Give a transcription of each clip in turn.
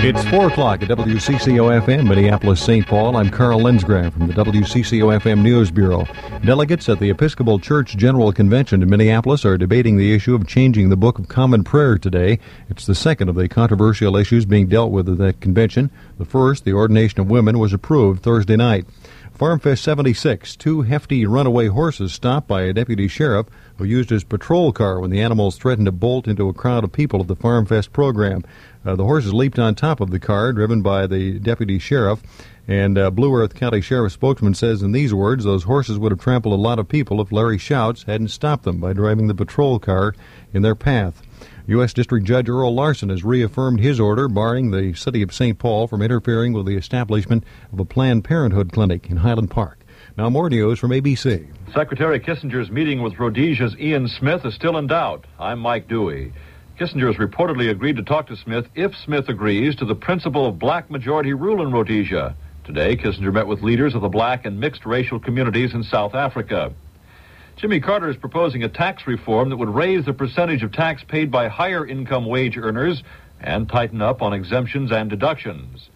It's 4 o'clock at WCCO-FM, Minneapolis-St. Paul. I'm Carl Lensgraf from the WCCO-FM News Bureau. Delegates at the Episcopal Church General Convention in Minneapolis are debating the issue of changing the Book of Common Prayer today. It's the second of the controversial issues being dealt with at that convention. The first, the ordination of women, was approved Thursday night. FarmFest 76, two hefty runaway horses stopped by a deputy sheriff who used his patrol car when the animals threatened to bolt into a crowd of people at the FarmFest program. The horses leaped on top of the car, driven by the deputy sheriff, and Blue Earth County Sheriff spokesman says in these words, those horses would have trampled a lot of people if Larry Shouts hadn't stopped them by driving the patrol car in their path. U.S. District Judge Earl Larson has reaffirmed his order barring the city of St. Paul from interfering with the establishment of a Planned Parenthood clinic in Highland Park. Now more news from ABC. Secretary Kissinger's meeting with Rhodesia's Ian Smith is still in doubt. I'm Mike Dewey. Kissinger has reportedly agreed to talk to Smith if Smith agrees to the principle of black majority rule in Rhodesia. Today, Kissinger met with leaders of the black and mixed racial communities in South Africa. Jimmy Carter is proposing a tax reform that would raise the percentage of tax paid by higher income wage earners and tighten up on exemptions and deductions.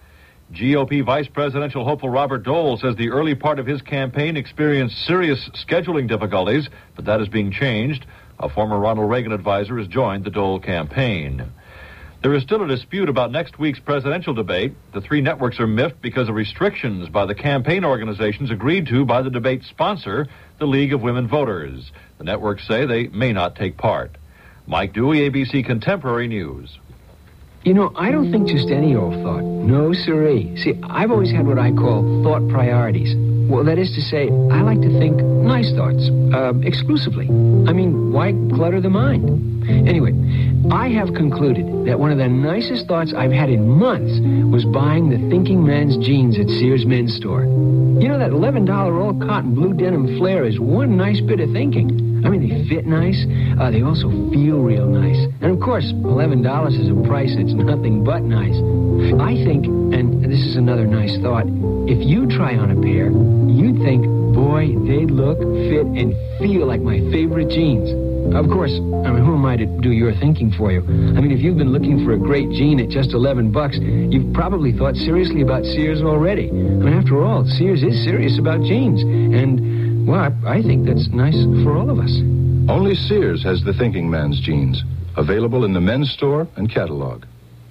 GOP Vice Presidential hopeful Robert Dole says the early part of his campaign experienced serious scheduling difficulties, but that is being changed. A former Ronald Reagan advisor has joined the Dole campaign. There is still a dispute about next week's presidential debate. The three networks are miffed because of restrictions by the campaign organizations agreed to by the debate sponsor, the League of Women Voters. The networks say they may not take part. Mike Dewey, ABC Contemporary News. You know, I don't think just any old thought. No, siree. See, I've always had what I call thought priorities. Well, that is to say, I like to think nice thoughts, exclusively. I mean, why clutter the mind? Anyway, I have concluded that one of the nicest thoughts I've had in months was buying the Thinking Man's jeans at Sears Men's Store. You know, that $11 all cotton blue denim flare is one nice bit of thinking. I mean, they fit nice. They also feel real nice. And, of course, $11 is a price that's nothing but nice. I think, and this is another nice thought, if you try on a pair, you'd think, boy, they look, fit, and feel like my favorite jeans. Of course, I mean, who am I to do your thinking for you? I mean, if you've been looking for a great jean at just $11, you've probably thought seriously about Sears already. I mean, after all, Sears is serious about jeans. And, well, I think that's nice for all of us. Only Sears has the Thinking Man's jeans. Available in the men's store and catalog.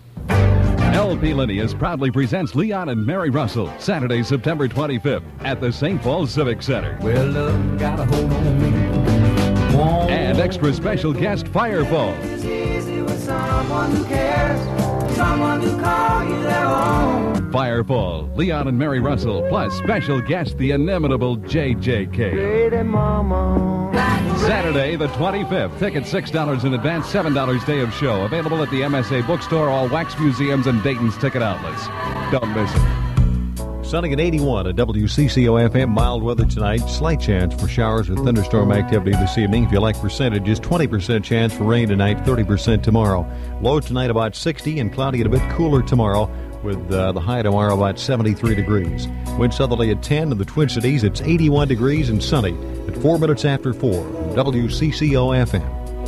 LP Lineas proudly presents Leon and Mary Russell, Saturday, September 25th at the St. Paul Civic Center. Well, love got a hold on me. And extra special guest Firefall. It's easy with someone who cares, someone who calls you their own. Firefall, Leon and Mary Russell, plus special guest the inimitable JJK. Lady Mama. Saturday, the 25th. Tickets $6 in advance, $7 day of show. Available at the MSA Bookstore, all wax museums, and Dayton's ticket outlets. Don't miss it. Sunny at 81 at WCCO-FM. Mild weather tonight. Slight chance for showers with thunderstorm activity this evening. If you like percentages, 20% chance for rain tonight, 30% tomorrow. Low tonight about 60 and cloudy and a bit cooler tomorrow with the high tomorrow about 73 degrees. Wind southerly at 10 in the Twin Cities. It's 81 degrees and sunny at 4 minutes after 4. WCCO-FM.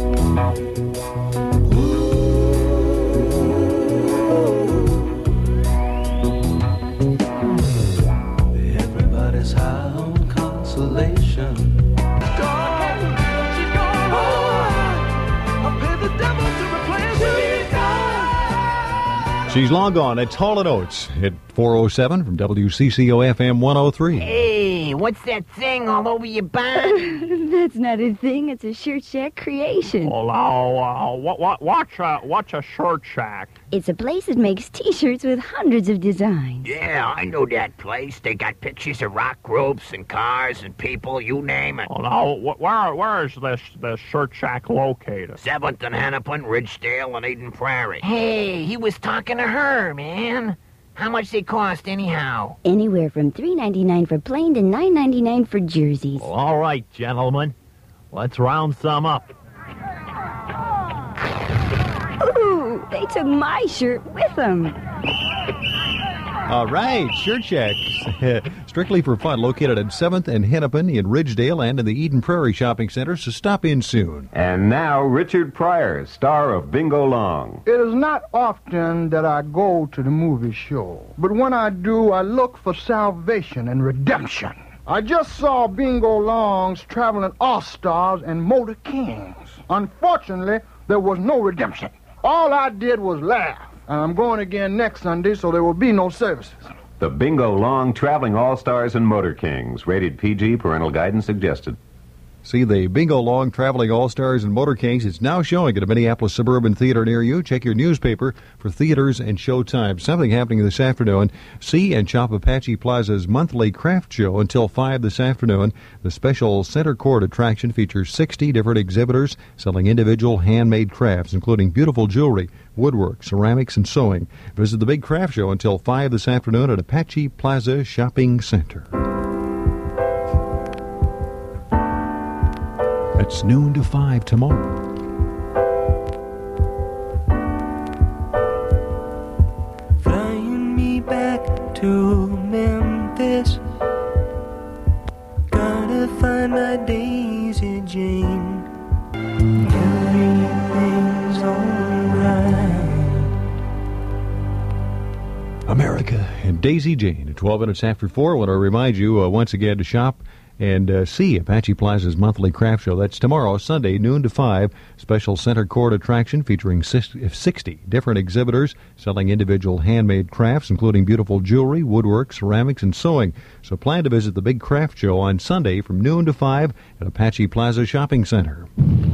She's long gone. It's Hall & Oates at 4:07 from WCCO-FM 103. Hey, what's that thing all over your bun? That's not a thing. It's a Shirt Shack creation. What's a Shirt Shack? It's a place that makes T-shirts with hundreds of designs. Yeah, I know that place. They got pictures of rock groups and cars and people, you name it. Oh, no. Where is this Shirt Shack located? 7th and Hennepin, Ridgedale, and Eden Prairie. Hey, he was talking to her, man. How much they cost, anyhow? Anywhere from $3.99 for plain to $9.99 for jerseys. Well, all right, gentlemen. Let's round some up. Ooh, they took my shirt with them. All right, Shirt Shack. Strictly for fun, located at 7th and Hennepin in Ridgedale and in the Eden Prairie Shopping Center, so stop in soon. And now, Richard Pryor, star of Bingo Long. It is not often that I go to the movie show, but when I do, I look for salvation and redemption. I just saw Bingo Long's Traveling All-Stars and Motor Kings. Unfortunately, there was no redemption. All I did was laugh. And I'm going again next Sunday, so there will be no services. The Bingo Long, Traveling All-Stars and Motor Kings. Rated PG, parental guidance suggested. See the Bingo Long, Traveling All-Stars and Motor Kings. It's now showing at a Minneapolis suburban theater near you. Check your newspaper for theaters and show times. Something happening this afternoon. See and shop Apache Plaza's monthly craft show until 5 this afternoon. The special center court attraction features 60 different exhibitors selling individual handmade crafts, including beautiful jewelry, woodwork, ceramics, and sewing. Visit the big craft show until 5 this afternoon at Apache Plaza Shopping Center. It's noon to 5 tomorrow. Flying me back to Memphis. Gotta find my Daisy Jane. Everything's alright. America and Daisy Jane at 12 minutes after 4. I want to remind you once again to shop and see Apache Plaza's monthly craft show. That's tomorrow, Sunday, noon to 5. Special center court attraction featuring 60 different exhibitors selling individual handmade crafts, including beautiful jewelry, woodwork, ceramics, and sewing. So plan to visit the big craft show on Sunday from noon to 5 at Apache Plaza Shopping Center.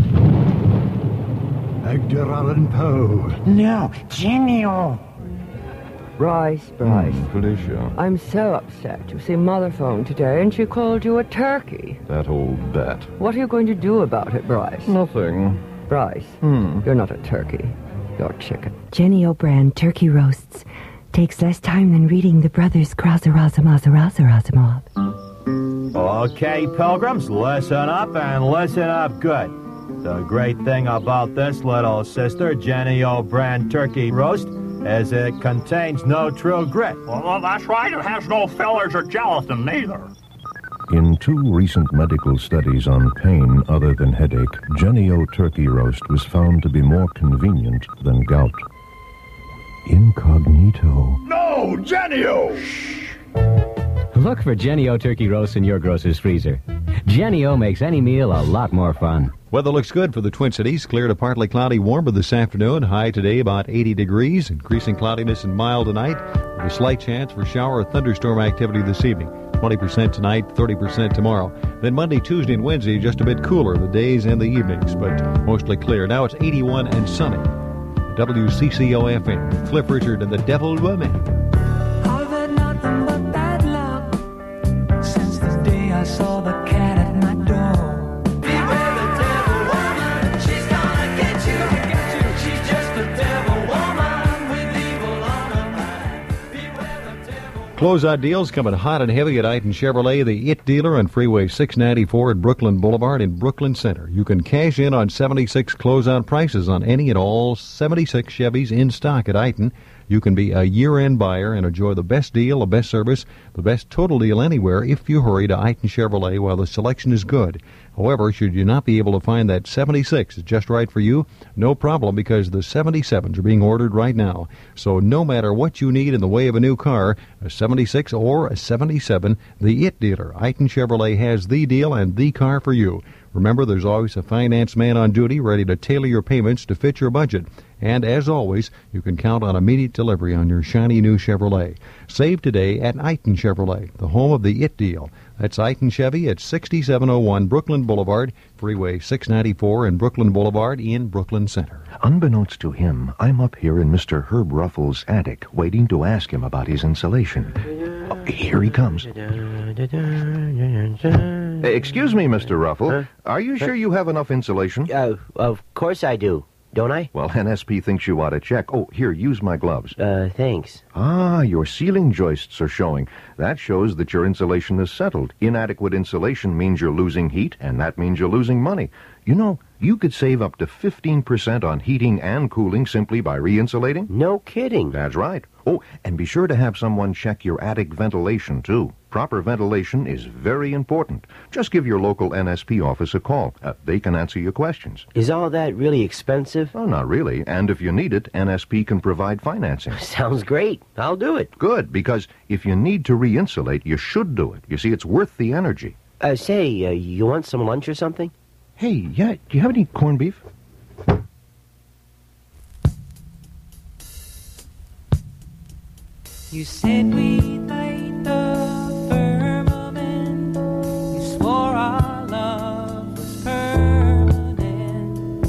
Edgar Allan Poe. No, Genio. Bryce. Felicia. I'm so upset. You see, Mother phoned today and she called you a turkey. That old bat. What are you going to do about it, Bryce? Nothing. Bryce, you're not a turkey. You're chicken. Jenny O'Brien Turkey Roasts takes less time than reading the Brothers Krauser-Rasamov. Okay, pilgrims, listen up and listen up good. The great thing about this little sister, Jenny O'Brien Turkey Roast, is it contains no true grit. Well, that's right. It has no fillers or gelatin neither. In 2 recent medical studies on pain other than headache, Jenny O Turkey Roast was found to be more convenient than gout. Incognito. No, Jenny-O! Look for Jenny-O Turkey Roast in your grocer's freezer. Jenny-O makes any meal a lot more fun. Weather looks good for the Twin Cities. Clear to partly cloudy, warmer this afternoon. High today about 80 degrees. Increasing cloudiness and mild tonight with a slight chance for shower or thunderstorm activity this evening. 20% tonight, 30% tomorrow. Then Monday, Tuesday, and Wednesday, just a bit cooler the days and the evenings, but mostly clear. Now it's 81 and sunny. WCCO-FM, Cliff Richard and the Devil Woman. I've had nothing but bad luck since the day I saw the cat at my door. Beware the devil woman, she's gonna get you. She's just a devil woman with evil on her mind. Beware the devil. Closeout deals coming hot and heavy at Iton Chevrolet, the IT dealer on Freeway 694 at Brooklyn Boulevard in Brooklyn Center. You can cash in on 76 closeout prices on any and all 76 Chevys in stock at Iton. You can be a year-end buyer and enjoy the best deal, the best service, the best total deal anywhere if you hurry to Iton Chevrolet while the selection is good. However, should you not be able to find that 76 is just right for you, no problem, because the 77s are being ordered right now. So no matter what you need in the way of a new car, a 76 or a 77, the IT dealer, Iton Chevrolet, has the deal and the car for you. Remember, there's always a finance man on duty ready to tailor your payments to fit your budget. And as always, you can count on immediate delivery on your shiny new Chevrolet. Save today at Iton Chevrolet, the home of the IT deal. That's Iton Chevy at 6701 Brooklyn Boulevard, Freeway 694 and Brooklyn Boulevard in Brooklyn Center. Unbeknownst to him, I'm up here in Mr. Herb Ruffles' attic, waiting to ask him about his insulation. Oh, here he comes. Excuse me, Mr. Ruffle. Are you sure you have enough insulation? Of course I do. Don't I? Well, NSP thinks you ought to check. Oh, here, use my gloves. Thanks. Ah, your ceiling joists are showing. That shows that your insulation is settled. Inadequate insulation means you're losing heat, and that means you're losing money. You know, You could save up to 15% on heating and cooling simply by re-insulating. No kidding. That's right. Oh, and be sure to have someone check your attic ventilation, too. Proper ventilation is very important. Just give your local NSP office a call. They can answer your questions. Is all that really expensive? Oh, not really. And if you need it, NSP can provide financing. Sounds great. I'll do it. Good, because if you need to re-insulate, you should do it. You see, it's worth the energy. Say, you want some lunch or something? Hey, yeah, do you have any corned beef? You said we'd light the firmament. You swore our love was permanent.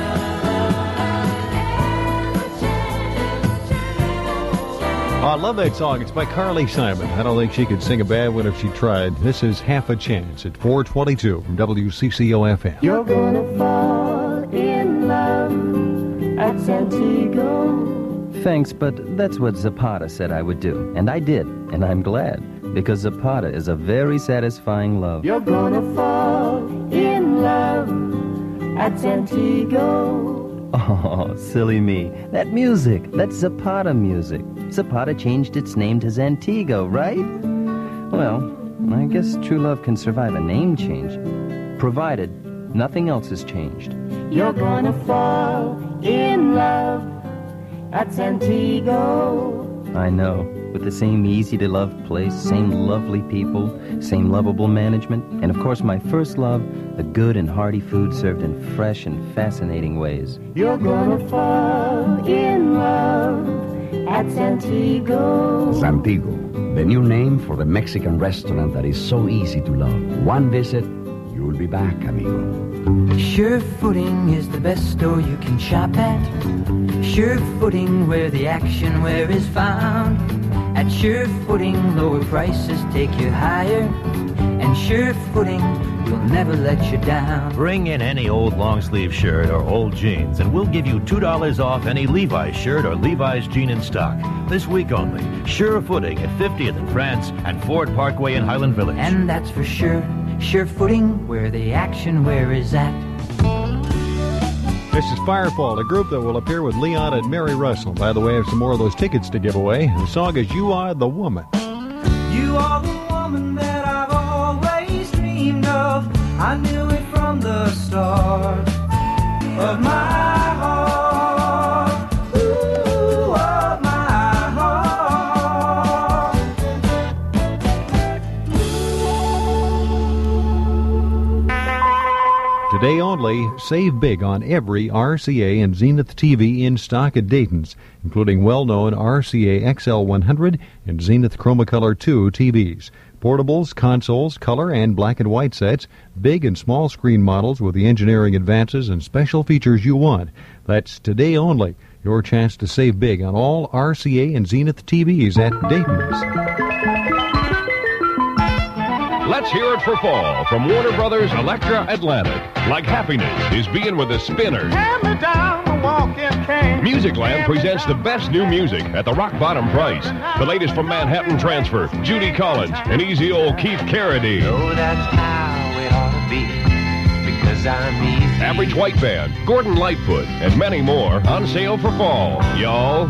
Oh, I love that song. It's by Carly Simon. I don't think she could sing a bad one if she tried. This is Half a Chance at 422 from WCCO-FM. You're gonna fall in love at Santiago. Thanks, but that's what Zapata said I would do. And I did, and I'm glad, because Zapata is a very satisfying love. You're gonna fall in love at Santiago. Oh, silly me. That music, that's Zapata music. Zapata changed its name to Zantigo, right? Well, I guess true love can survive a name change, provided nothing else has changed. You're gonna fall in love at Santiago. I know, with the same easy-to-love place, same lovely people, same lovable management, and of course my first love, the good and hearty food served in fresh and fascinating ways. You're gonna fall in love at Santiago. Santiago, the new name for the Mexican restaurant that is so easy to love. One visit, you'll be back, amigo. Sure footing is the best store you can shop at. Sure footing where the action where is found. At Sure Footing, lower prices take you higher. And Sure Footing will never let you down. Bring in any old long-sleeve shirt or old jeans, and we'll give you $2 off any Levi's shirt or Levi's jean in stock. This week only. Sure Footing at 50th in France and Ford Parkway in Highland Village. And that's for sure. Sure Footing, where the action where is at. This is Firefall, a group that will appear with Leon and Mary Russell. By the way, I have some more of those tickets to give away. The song is You Are the Woman. You are the woman that I've always dreamed of. I knew it from the start of my heart. Ooh, of my heart. Today only, save big on every RCA and Zenith TV in stock at Dayton's, including well-known RCA XL100 and Zenith Chromacolor 2 TVs. Portables, consoles, color and black and white sets, big and small screen models with the engineering advances and special features you want. That's today only. Your chance to save big on all RCA and Zenith TVs at Dayton's. Let's hear it for fall from Warner Brothers Electra Atlantic. Like happiness is being with the Spinners. Hand me down the walking cane. Musicland presents the best new music at the rock bottom price. The latest from Manhattan Transfer, Judy Collins, and easy old Keith Carradine. Oh, that's how it ought to be, because I'm easy. Average White Band, Gordon Lightfoot, and many more on sale for fall. Y'all.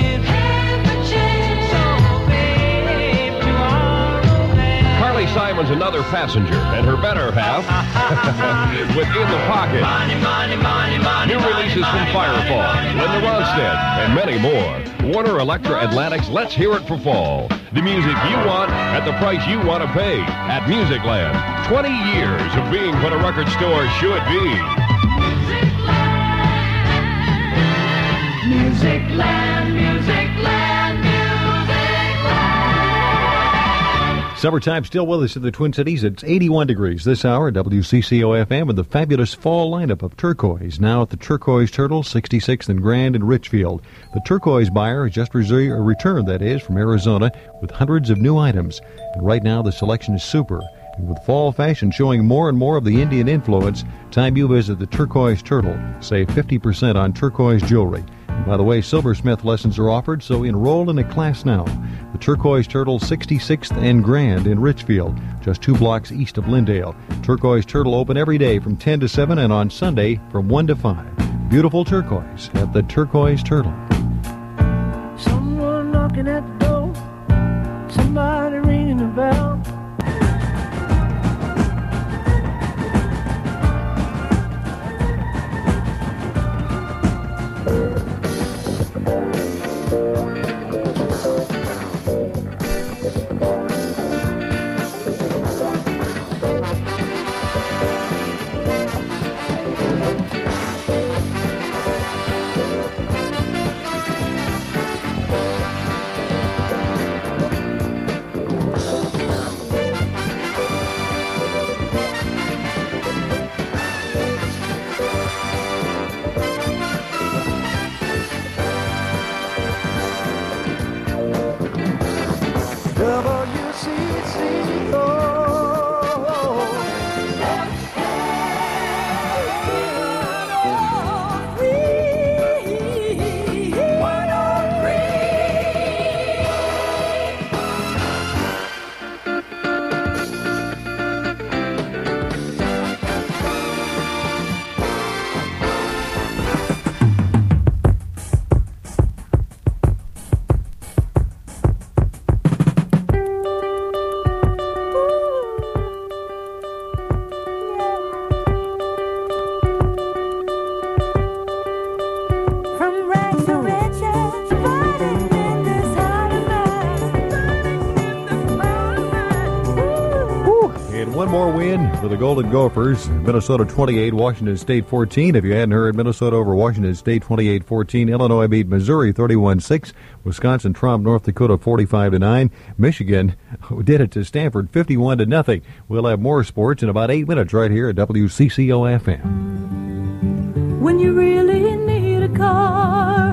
Carly Simon's another passenger, and her better half with In the Pocket. New releases from Firefall, Linda Ronstadt, and many more. Warner Electra Atlantic's Let's Hear It for Fall. The music you want at the price you want to pay at Musicland. 20 years of being what a record store should be. Musicland, Musicland. Summertime still with us in the Twin Cities. It's 81 degrees this hour at WCCO-FM with the fabulous fall lineup of Turquoise. Now at the Turquoise Turtle, 66th and Grand in Richfield. The Turquoise buyer has just returned, that is, from Arizona with hundreds of new items. And right now the selection is super. And with fall fashion showing more and more of the Indian influence, time you visit the Turquoise Turtle. Save 50% on turquoise jewelry. By the way, silversmith lessons are offered, so enroll in a class now. The Turquoise Turtle, 66th and Grand in Richfield, just 2 blocks east of Lindale. Turquoise Turtle open every day from 10 to 7 and on Sunday from 1 to 5. Beautiful turquoise at the Turquoise Turtle. Someone knocking at the door, somebody ringing the bell. One more win for the Golden Gophers. Minnesota 28, Washington State 14. If you hadn't heard, Minnesota over Washington State 28-14. Illinois beat Missouri 31-6. Wisconsin trumped North Dakota 45-9. Michigan did it to Stanford 51-0. We'll have more sports in about 8 minutes right here at WCCO FM. When you really need a car.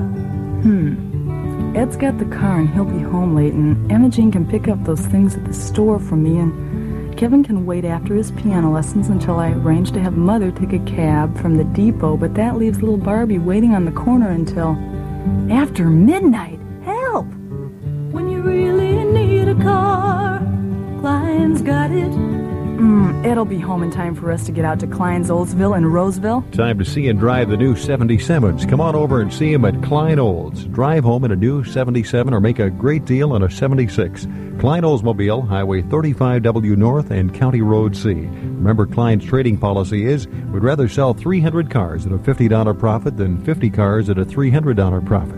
Ed's got the car and he'll be home late, and Emma Jean can pick up those things at the store for me, and Kevin can wait after his piano lessons until I arrange to have Mother take a cab from the depot, but that leaves little Barbie waiting on the corner until after midnight. Help! When you really need a car, Klein's got it. Ed'll be home in time for us to get out to Klein's Oldsville in Roseville. Time to see and drive the new 77s. Come on over and see him at Klein Olds. Drive home in a new 77 or make a great deal on a 76. Klein Oldsmobile, Highway 35W North and County Road C. Remember, Klein's trading policy is, we'd rather sell 300 cars at a $50 profit than 50 cars at a $300 profit.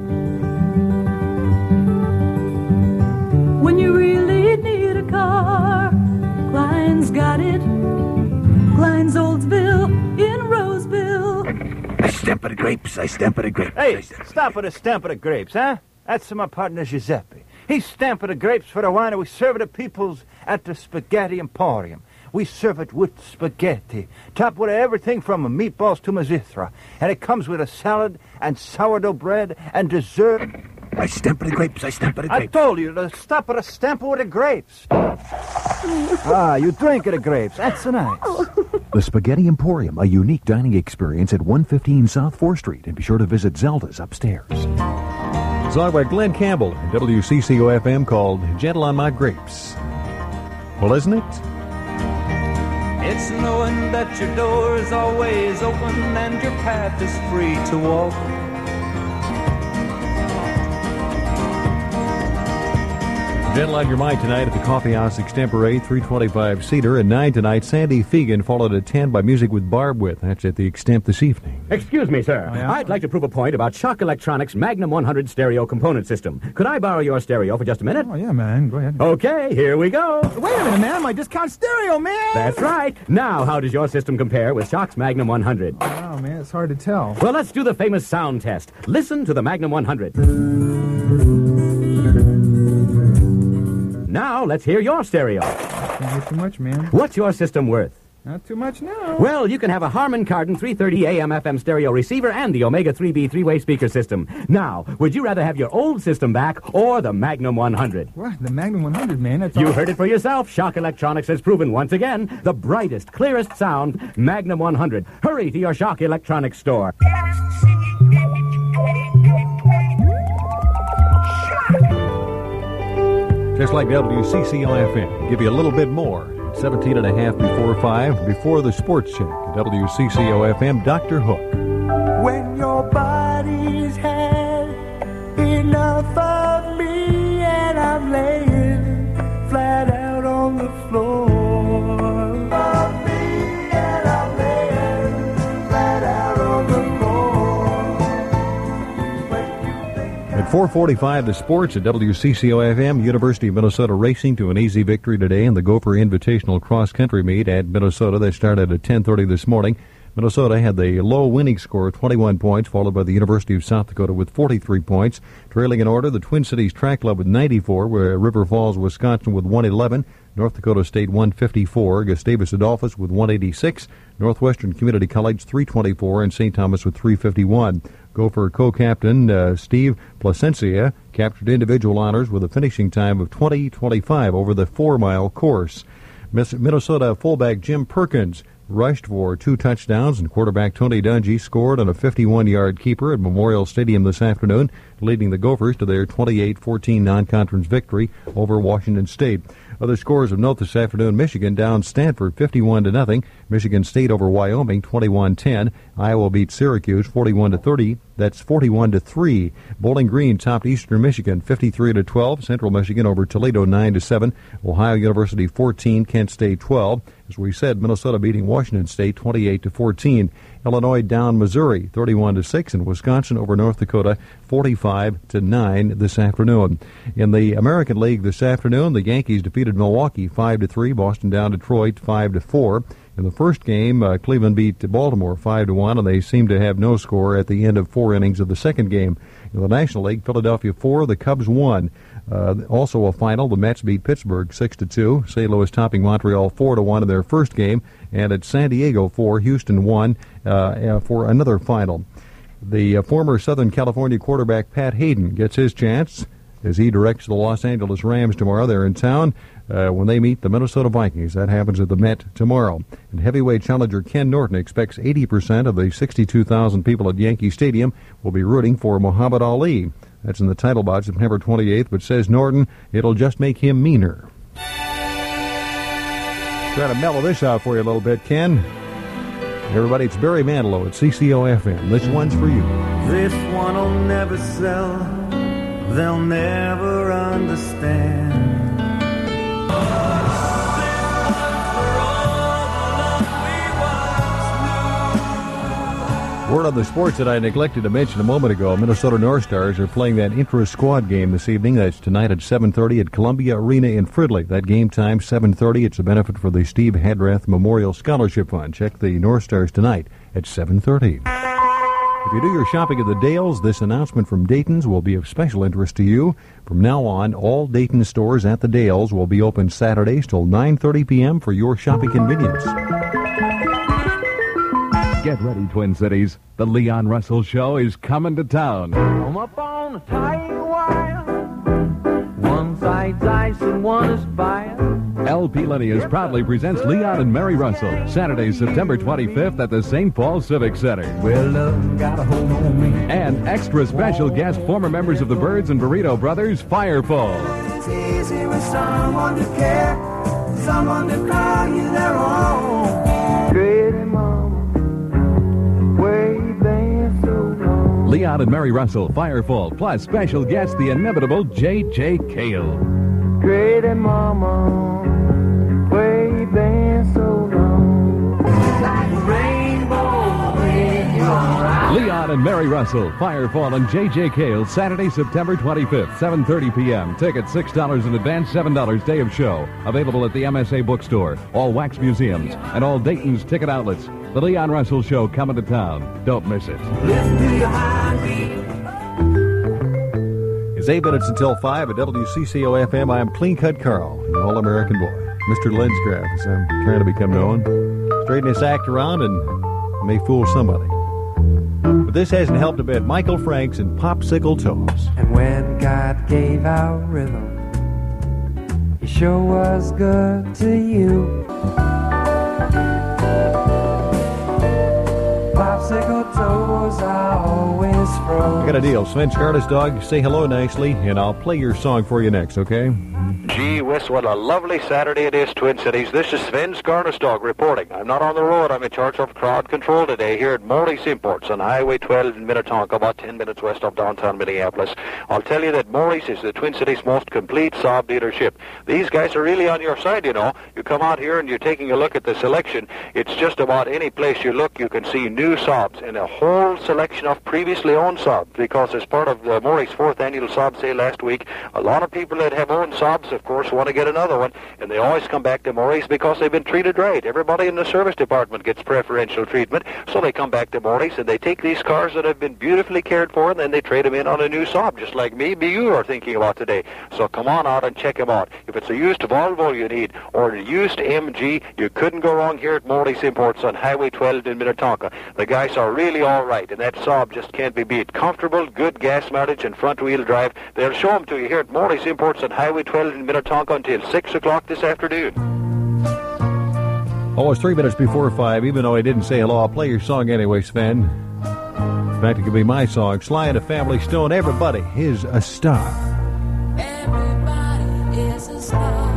When you really need a car, Klein's got it. Klein's Oldsville in Roseville. I stamp of the grapes, I stamp of the grapes. Hey, stop with a stamp of the grapes, huh? That's my partner Giuseppe. He's stamping the grapes for the wine, and we serve it to peoples at the Spaghetti Emporium. We serve it with spaghetti, topped with everything from meatballs to mazithra. And it comes with a salad and sourdough bread and dessert. I stamp of the grapes, I stamp of the grapes. I told you to stop with a stamp with the grapes. You drink of the grapes. That's nice. The Spaghetti Emporium, a unique dining experience at 115 South 4th Street. And be sure to visit Zelda's upstairs. A song by Glenn Campbell at WCCO FM called Gentle on My Grapes. Well, isn't it? It's knowing that your door is always open and your path is free to walk. Gentle on your mind tonight at the Coffee House Extempore, 325 Cedar. At 9 tonight, Sandy Fegan, followed at 10 by Music with Barb With. That's at the Extemp this evening. Excuse me, sir. Oh, yeah? I'd like to prove a point about Shock Electronics Magnum 100 stereo component system. Could I borrow your stereo for just a minute? Oh, yeah, man. Go ahead. Okay, here we go. Wait a minute, man. My discount stereo, man. That's right. Now, how does your system compare with Shock's Magnum 100? Oh, man, it's hard to tell. Well, let's do the famous sound test. Listen to the Magnum 100. Now, let's hear your stereo. Can't get too much, man. What's your system worth? Not too much now. Well, you can have a Harman Kardon 330 AM/FM stereo receiver and the Omega 3B three-way speaker system. Now, would you rather have your old system back or the Magnum 100? What? The Magnum 100, man? That's You heard it for yourself. Shock Electronics has proven once again the brightest, clearest sound, Magnum 100. Hurry to your Shock Electronics store. Just like WCCO-FM. Give you a little bit more. 17 and a half before 5, before the sports check. WCCO-FM, Dr. Hook. When your body's had enough of me and I'm laying flat out on the floor. Of me and I'm laying flat out on the floor. At 4:45, the sports at WCCO-FM. University of Minnesota racing to an easy victory today in the Gopher Invitational Cross Country Meet at Minnesota. They started at 10:30 this morning. Minnesota had the low winning score, 21 points, followed by the University of South Dakota with 43 points. Trailing in order, the Twin Cities Track Club with 94, where River Falls, Wisconsin with 111, North Dakota State 154, Gustavus Adolphus with 186, Northwestern Community College 324, and St. Thomas with 351. Gopher co-captain Steve Placencia captured individual honors with a finishing time of 20:25 over the 4-mile course. Minnesota fullback Jim Perkins rushed for 2 touchdowns, and quarterback Tony Dungy scored on a 51-yard keeper at Memorial Stadium this afternoon, leading the Gophers to their 28-14 non-conference victory over Washington State. Other scores of note this afternoon: Michigan down Stanford 51-0. Michigan State over Wyoming 21-10. Iowa beat Syracuse 41-30. That's 41-3. Bowling Green topped Eastern Michigan 53-12. Central Michigan over Toledo 9-7. Ohio University 14. Kent State 12. As we said, Minnesota beating Washington State 28-14. Illinois down Missouri 31-6, and Wisconsin over North Dakota 45-9 this afternoon. In the American League this afternoon, the Yankees defeated Milwaukee 5-3. Boston down Detroit 5-4. In the first game, Cleveland beat Baltimore 5-1, and they seemed to have no score at the end of 4 innings of the second game. In the National League, Philadelphia 4, the Cubs 1. Also a final, the Mets beat Pittsburgh 6-2. St. Louis topping Montreal 4-1 in their first game, and at San Diego 4, Houston 1 for another final. The former Southern California quarterback Pat Hayden gets his chance as he directs the Los Angeles Rams tomorrow. They're in town when they meet the Minnesota Vikings. That happens at the Met tomorrow. And heavyweight challenger Ken Norton expects 80% of the 62,000 people at Yankee Stadium will be rooting for Muhammad Ali. That's in the title bout September 28th, but says Norton, it'll just make him meaner. Try to mellow this out for you a little bit, Ken. Everybody, it's Barry Manilow at CCO-FM. This one's for you. This one'll never sell. They'll never understand. Word on the sports that I neglected to mention a moment ago. Minnesota North Stars are playing that intra-squad game this evening. That's tonight at 7:30 at Columbia Arena in Fridley. That game time, 7:30. It's a benefit for the Steve Hadrath Memorial Scholarship Fund. Check the North Stars tonight at 7:30. If you do your shopping at the Dales, this announcement from Dayton's will be of special interest to you. From now on, all Dayton stores at the Dales will be open Saturdays till 9:30 p.m. for your shopping convenience. Get ready, Twin Cities. The Leon Russell Show is coming to town. I'm up on a tight wire. One side's ice and one is fire. LP Lineas proudly presents Leon and Mary Russell, Saturday, September 25th at the St. Paul Civic Center. Well, love got a hold on me. And extra special guest, former members of the Byrds and Burrito Brothers, Firefall. It's easy with someone to care, someone to call you their own. Pretty mama, where you been so long? Leon and Mary Russell, Firefall, plus special guest, the inimitable J.J. Cale. Pretty mama, where you been so long? Like a rainbow in your eyes. Leon and Mary Russell, Firefall, and J.J. Cale, Saturday, September 25th, 7:30 p.m. Tickets $6 in advance, $7 day of show. Available at the MSA Bookstore, all wax museums, and all Dayton's ticket outlets. The Leon Russell Show coming to town. Don't miss it. Listen to your heartbeat. It's 8 minutes until 5 at WCCO-FM. I'm Clean Cut Carl, an all-American boy. Mr. Lensgraf, as I'm trying to become known. Straighten this act around and may fool somebody. But this hasn't helped a bit. Michael Franks and Popsicle Toes. And when God gave out rhythm, He sure was good to you. Popsicle toes are always frozen. I got a deal. Sven Scarlett dog, say hello nicely, and I'll play your song for you next, okay? Gee whiz, what a lovely Saturday it is, Twin Cities. This is Sven Skarnestog reporting. I'm not on the road. I'm in charge of crowd control today here at Morley's Imports on Highway 12 in Minnetonka, about 10 minutes west of downtown Minneapolis. I'll tell you that Morley's is the Twin Cities' most complete Saab dealership. These guys are really on your side, you know. You come out here and you're taking a look at the selection. It's just about any place you look, you can see new Saabs and a whole selection of previously owned Saabs, because as part of the Morley's 4th annual Saab sale last week, a lot of people that have owned Saabs, of course, want to get another one, and they always come back to Morley's because they've been treated right. Everybody in the service department gets preferential treatment, so they come back to Morley's and they take these cars that have been beautifully cared for, and then they trade them in on a new Saab, just like maybe you are thinking about today. So come on out and check them out. If it's a used Volvo you need, or a used MG, you couldn't go wrong here at Morley's Imports on Highway 12 in Minnetonka. The guys are really all right, and that Saab just can't be beat. Comfortable, good gas mileage, and front-wheel drive. They'll show them to you here at Morley's Imports on Highway 12 in Minnetonka until 6 o'clock this afternoon. Almost 3 minutes before 5, even though I didn't say hello, I'll play your song anyway, Sven. In fact, it could be my song. Sly and the Family Stone, Everybody is a Star. Everybody is a star.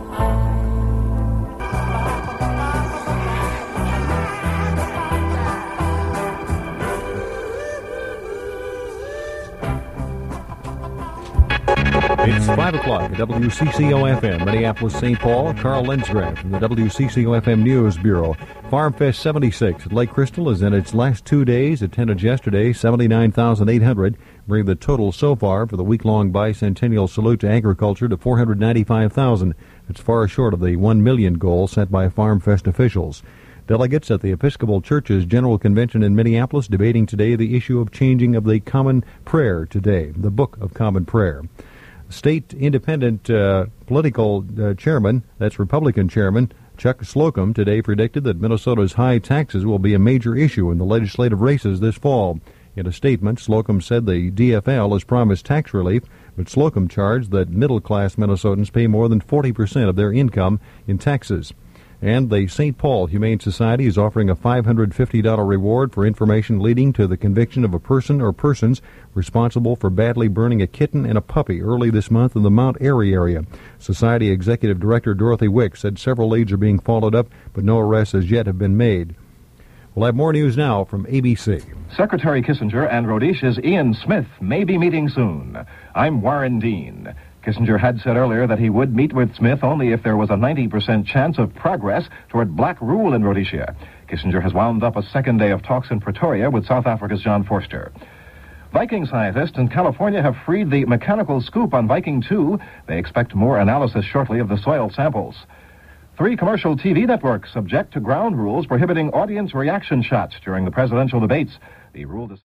It's 5 o'clock at WCCO-FM, Minneapolis, St. Paul. Carl Lensgraf from the WCCO-FM News Bureau. Farm Fest 76 at Lake Crystal is in its last 2 days. Attendance yesterday, 79,800, bringing the total so far for the week-long bicentennial salute to agriculture to 495,000. It's far short of the 1 million goal set by Farm Fest officials. Delegates at the Episcopal Church's General Convention in Minneapolis debating today the issue of changing of the Common Prayer today, the Book of Common Prayer. State independent political chairman, that's Republican Chairman Chuck Slocum, today predicted that Minnesota's high taxes will be a major issue in the legislative races this fall. In a statement, Slocum said the DFL has promised tax relief, but Slocum charged that middle-class Minnesotans pay more than 40% of their income in taxes. And the St. Paul Humane Society is offering a $550 reward for information leading to the conviction of a person or persons responsible for badly burning a kitten and a puppy early this month in the Mount Airy area. Society Executive Director Dorothy Wick said several leads are being followed up, but no arrests as yet have been made. We'll have more news now from ABC. Secretary Kissinger and Rhodesia's Ian Smith may be meeting soon. I'm Warren Dean. Kissinger had said earlier that he would meet with Smith only if there was a 90% chance of progress toward black rule in Rhodesia. Kissinger has wound up a second day of talks in Pretoria with South Africa's John Forster. Viking scientists in California have freed the mechanical scoop on Viking 2. They expect more analysis shortly of the soil samples. 3 commercial TV networks subject to ground rules prohibiting audience reaction shots during the presidential debates. The rule